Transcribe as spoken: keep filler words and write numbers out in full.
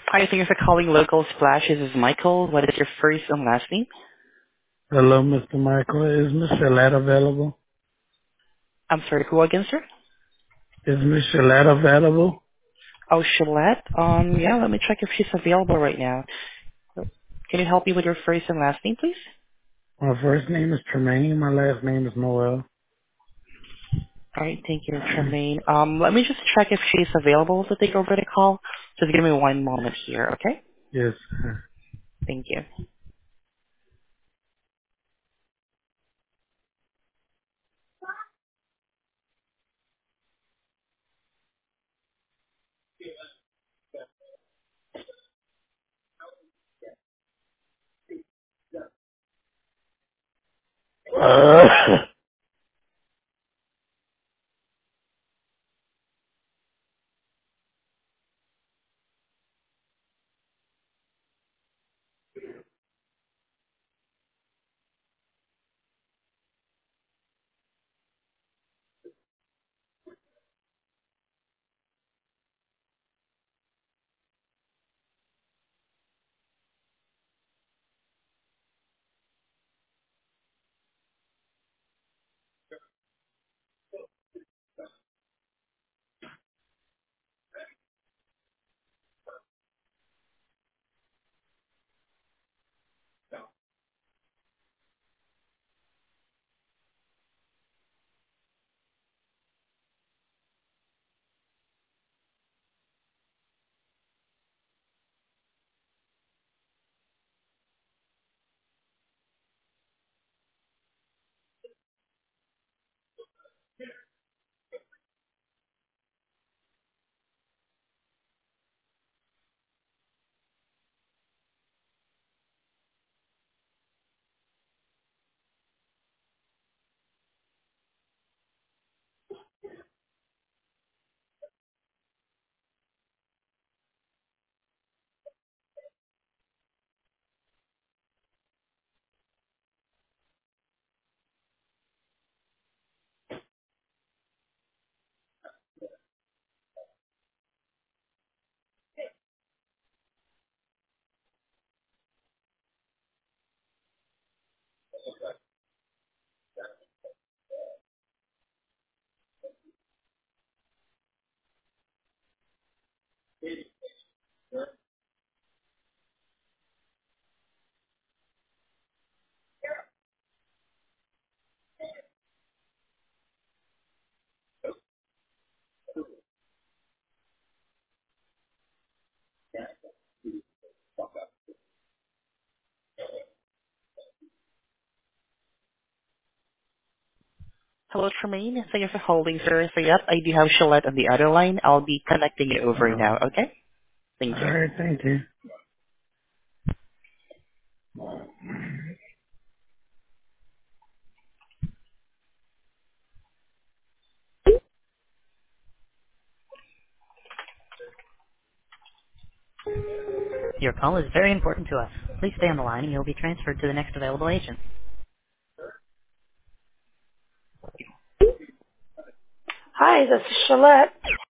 Hi, thank you for calling Local Splash. This is Michael. What is your first and last name? Hello, Mister Michael. Is Miss Shalette available? I'm sorry, who again, sir? Is Miss Shalette available? Oh, Shalette. Um, yeah, let me check if she's available right now. Can you help me with your first and last name, please? My first name is Tremaine. My last name is Noel. All right, thank you, Tremaine. Um, let me just check if she's available to take over the call. Just give me one moment here, okay? Yes, sir. Thank you. Uh, Hello, Tremaine. Thank you for holding, sir. So, yep, I do have Shalette on the other line. I'll be connecting you over uh, now, okay? all Thank you. right, thank you. Your call is very important to us. Please stay on the line and you'll be transferred to the next available agent. Hi, this is Shalette.